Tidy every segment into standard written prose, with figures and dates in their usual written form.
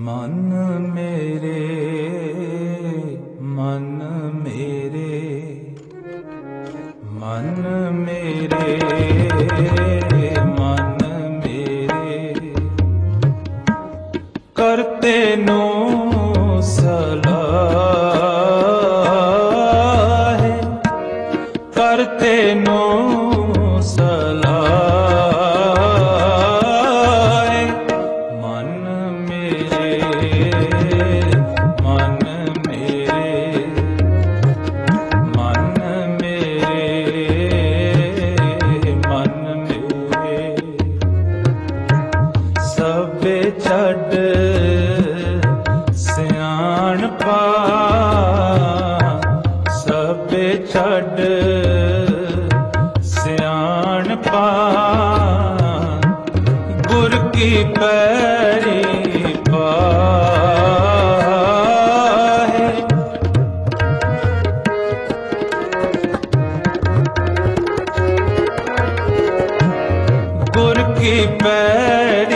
मन मेरे मन मेरे मन मेरे मन मेरे करते नो सलाह करते नो ਛੱਡ ਸਿਆਣਪਾ ਸਭੇ ਛੱਡ ਸਿਆਣਪਾ ਗੁਰ ਕੀ ਪੈਰੀ ਪਾਹੇ ਗੁਰ ਕੀ ਪੈਰੀ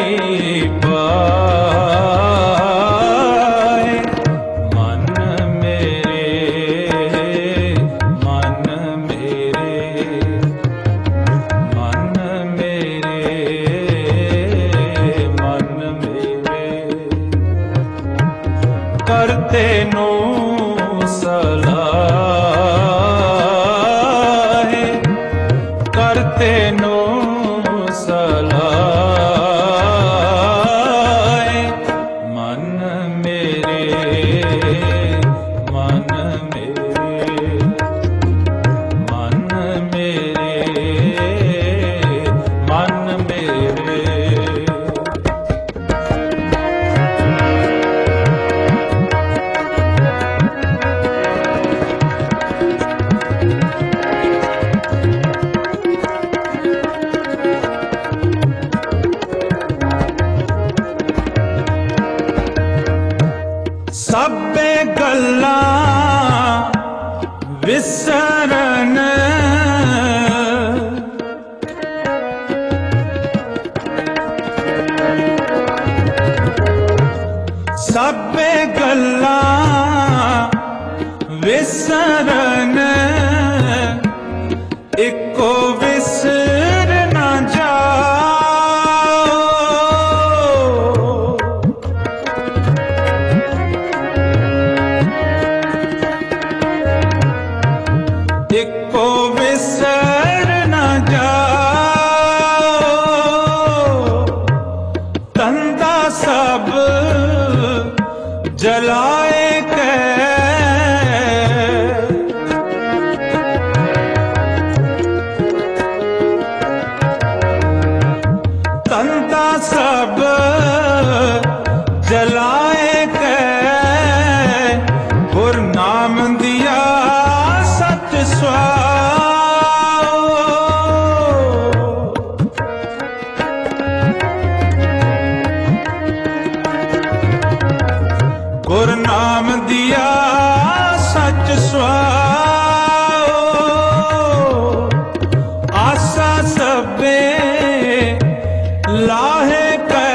करते नो सलाह करते नो सलाह मन मेरे मन मेरे मन मेरे मन मेरे ਸਭੇ ਗੱਲਾਂ ਵਿਸਰਨ ਸਭੇ ਗੱਲਾਂ ਵਿਸਰਨ ਇੱਕੋ ਵਿਸਰ ਨਾ ਇੱਕੋ ਵਿਸਰ ਨਾ ਜਾਓ ਤੰਦਾ ਸਭ ਜਲਾਏ ਕੈ ਤੰਦਾ ਸਭ ਜਲਾਏ ਕੈ ਗੁਰ ਨਾਮ ਦਿਆ ਸਤ ਸਵਾਓ ਗੁਰ ਨਾਮ ਦਿਆ ਸਚ ਸਵਾਓ ਆਸਾ ਸਭੇ ਲਾਹੇ ਕੈ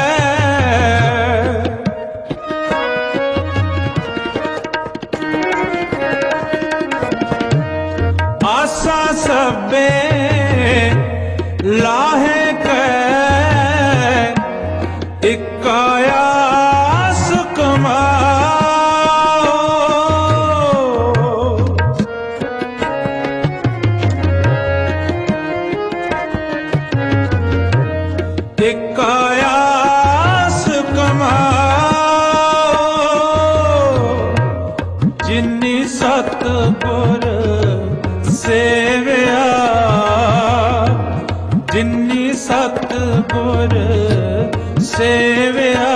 ਆਸਾ ਸਭੇ ਲਾਹੇ ਕੈ ਇਕ ਆਸ ਕਮਾਓ ਇਕ ਆਸ ਕਮਾਓ ਜਿਨੀ ਸਤਿਗੁਰ ਸੇਵਿਆ ਜਿਨੀ ਸਤਿਗੁਰ ਸੇਵਿਆ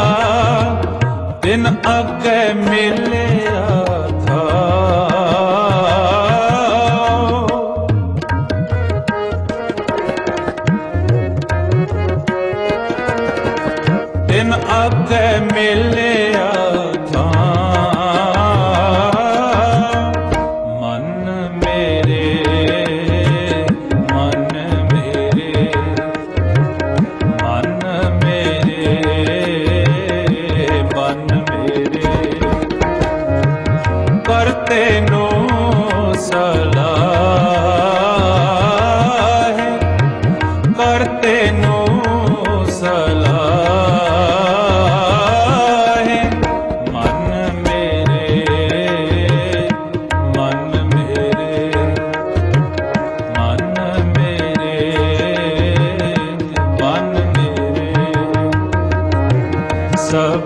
ਤਿਨ ਅੱਗੇ ਮਿਲਿਆ ਥਾਉ ਤਿਨ ਅੱਗੇ ਮਿਲਿਆ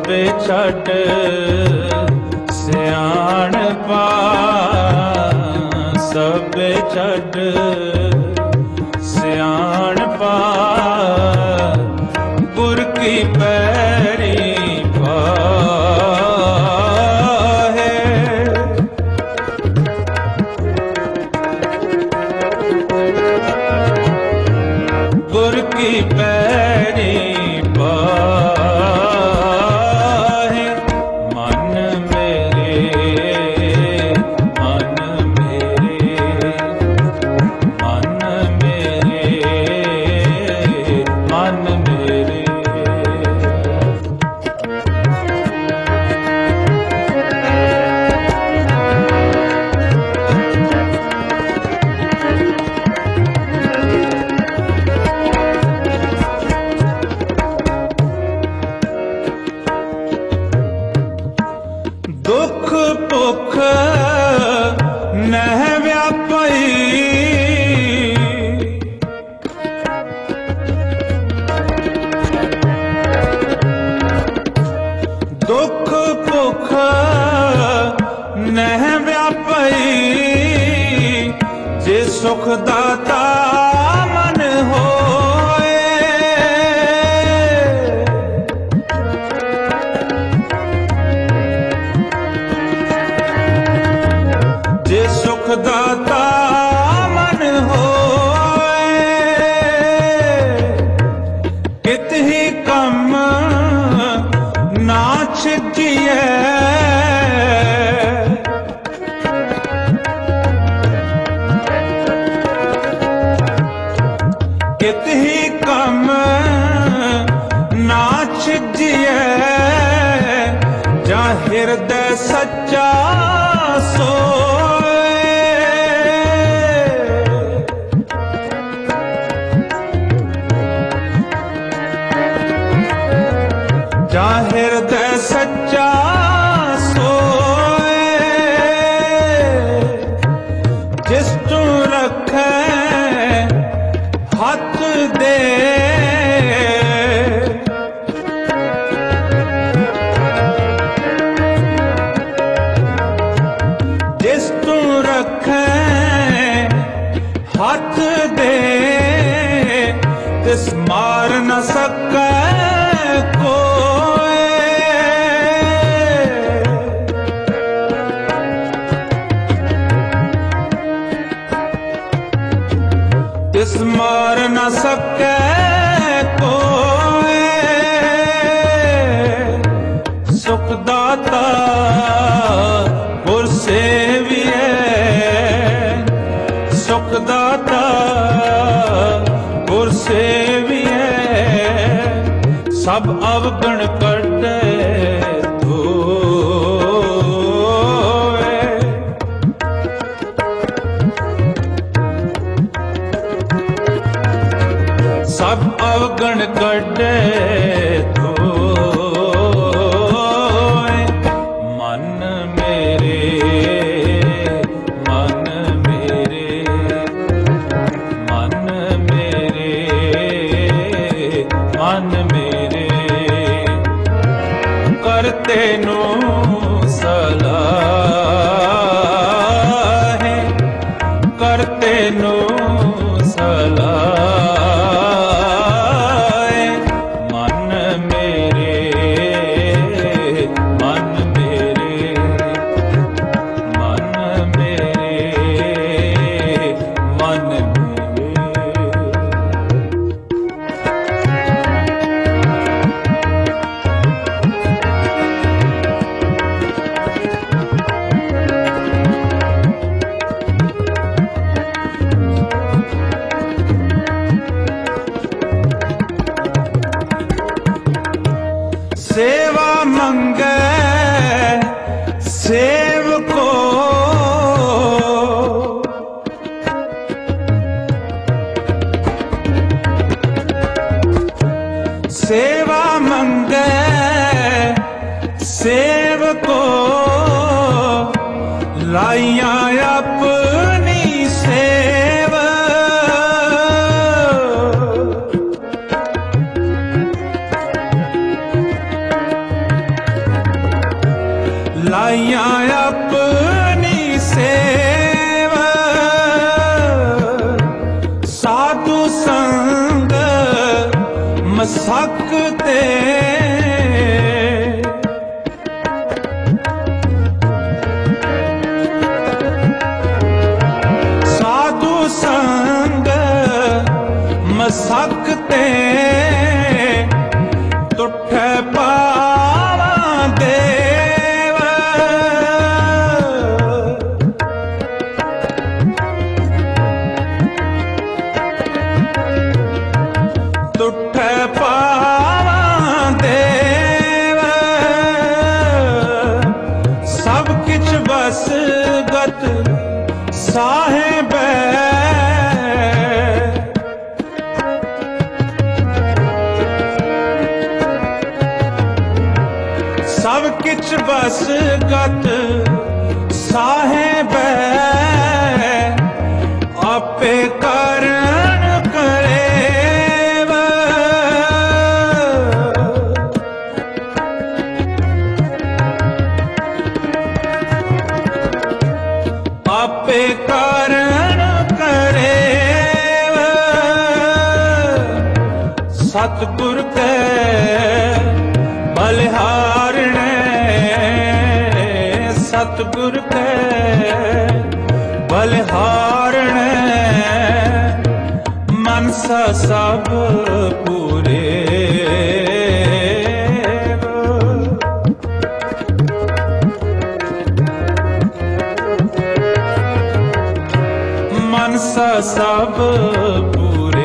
ਸਭੇ ਛੱਡ ਸਿਆਣਪਾ, ਸਭੇ ਛੱਡ ਸਿਆਣਪਾ, ਗੁਰ ਕੀ ਪੈਰੀ ਪਾਹੇ। ਗੁਰ ਕੀ ਪੈਰੀ ਪਾਹੇ, ਮਨ ਮੇਰੇ, ਮਨ ਮੇਰੇ, ਮਨ ਮੇਰੇ, ਮਨ ਮੇਰੇ। ਦੁੱਖ ਭੁੱਖ ਨਹਿ ਵਿਆਪਈ, ਦੁੱਖ ਭੁੱਖ ਨਹਿ ਵਿਆਪਈ, ਜੇ ਸੁਖ ਦਾਤਾ ਮਨ ਹੋਏ। ਜੇ ਸੁਖ ਦਾਤਾ ਮਨ ਹੋਏ, ਕਿਤ ਹੀ ਕੰਮ ਨਾ ਛਿਜੀਐ। ਕਿਤ ਹੀ ਕੰਮ ਨਾ ਛਿਜੀਐ, ਜਾਂ ਹਿਰਦੈ ਸੱਚਾ ਸੋਏ। ਜਾਂ ਹਿਰਦੈ ਸੱਚਾ ਸੋਏ, ਜਿਸ ਤੂੰ ਰੱਖੈ ਹੱਥ ਦੇ। ਜਿਸ ਤੂੰ ਰੱਖੈ ਹੱਥ ਦੇ, ਤਿਸ ਮਾਰ ਨ ਸਕੈ ਕੋਇ। ਤਿਸ ਮਾਰ ਨ ਸਕੈ ਕੋਇ। ਸੁਖ ਦਾਤਾ ਗੁਰ ਸੇਵੀਐ, ਸੁਖ ਦਾਤਾ ਗੁਰ ਸੇਵੀਐ, ਸਭ ਅਵਗਣ ਕੱਢੈ ਧੋਏ। ਸਭ ਅਵਗਣ ਕੱਢੈ ਧੋਏ। ਮਨ ਮੇਰੇ, ਮਨ ਮੇਰੇ, ਮਨ ਮੇਰੇ, ਮਨ ਮੇਰੇ, ਕਰਤੇ ਨੂੰ ਸਲਾਹੇ, ਕਰਤੇ ਨੂੰ ਸਲਾਹੇ। ਮਨ ਮੇਰੇ, ਮਨ ਮੇਰੇ, ਮਨ ਮੇਰੇ, ਮਨ ਮੇਰੇ। ਸੇਵਾ ਮੰਗੈ ਸੇਵਕੋ, ਸੇਵਾ ਮੰਗੈ ਸੇਵਕੋ, ਲਾਈਆਂ ਆਪਣੀ ਸੇਵ। लाइया अपनी सेव साधु संग मसकते साधु संग मसकते तुठ पावा देव तुठ पावा देव सब किछ बस गत साहेब सब किछ बस गत साहेब आपे करण करेव आपे करण करेव सतगुर के बलिहारणे सतगुर के बलिहारणे मनसा सब पूरे मनसा सब पूरे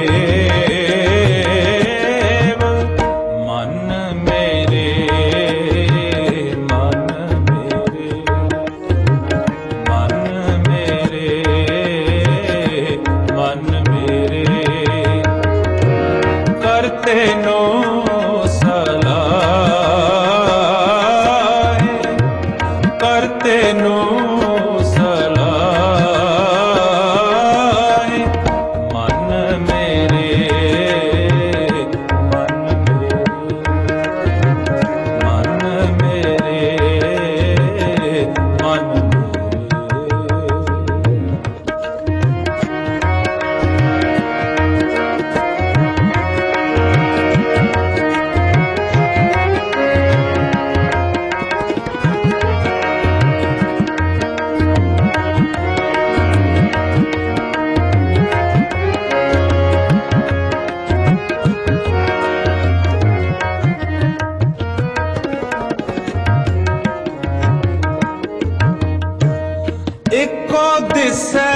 एको दिसै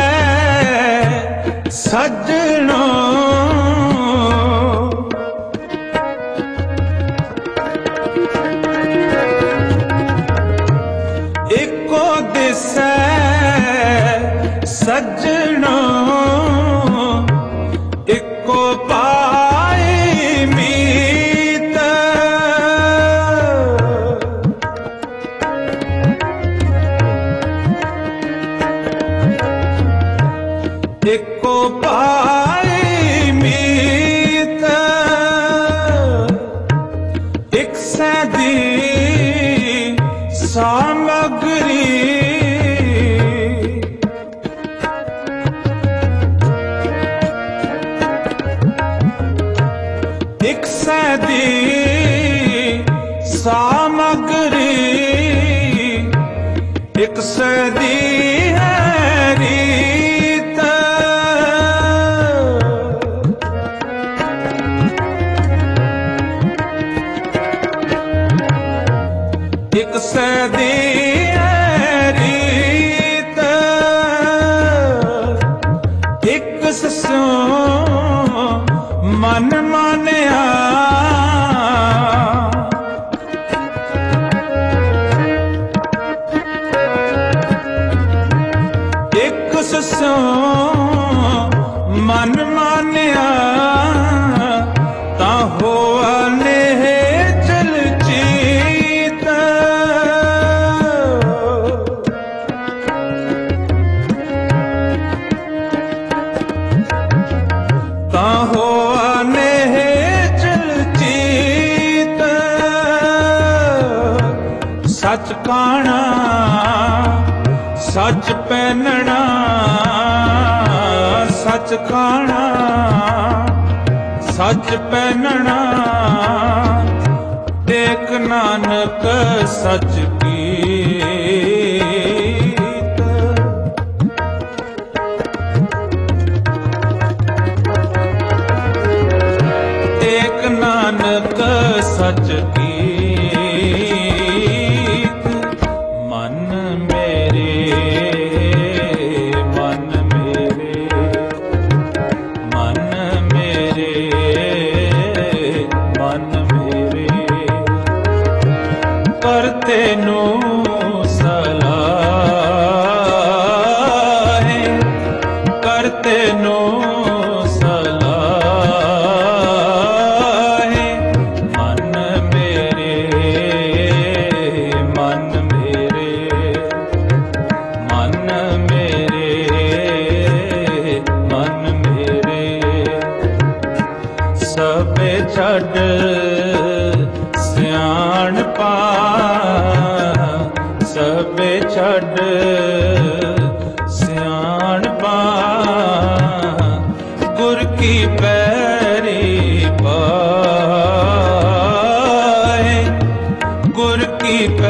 सजनो एको दिसै सजनो एको पाई मीत एको पाई मीत एक सदी सामग्री एक सदी सामग्री एक सदी है रीत एक सदी है रीत एक ससो मन मानिया एक ससो मन मानिया ता होआ ने चल चीत ਸੱਚ ਕਾਣਾ, ਸੱਚ ਪਹਿਨਣਾ, ਸੱਚ ਖਾਣਾ, ਸੱਚ ਪਹਿਨਣਾ। ਏਕ ਨਾਨਕ ਸੱਚ ਗੀਤ, ਏਕ ਨਾਨਕ ਸੱਚ ਗੀਤ। ਮਨ ਮੇਰੇ, ਮਨ ਮੇਰੇ, ਮਨ ਮੇਰੇ, ਮਨ ਮੇਰੇ, ਕਰਤੇ ਨੂੰ ਸਲਾਹੇ, ਕਰਤੇ ਨੂੰ ਸਲਾਹੇ। ਮਨ ਮੇਰੇ, ਮਨ ਮੇਰੇ, ਮਨ ਮੇਰੇ, ਮਨ ਮੇਰੇ। ਸਭੇ ਛੱਡ ਸਿਆਣਪਾ, ਸਭੇ ਛੱਡ ਸਿਆਣਪਾ। ਗੁਰ ਕੀ ਪੈਰੀ ਪਾਏ, ਗੁਰ ਕੀ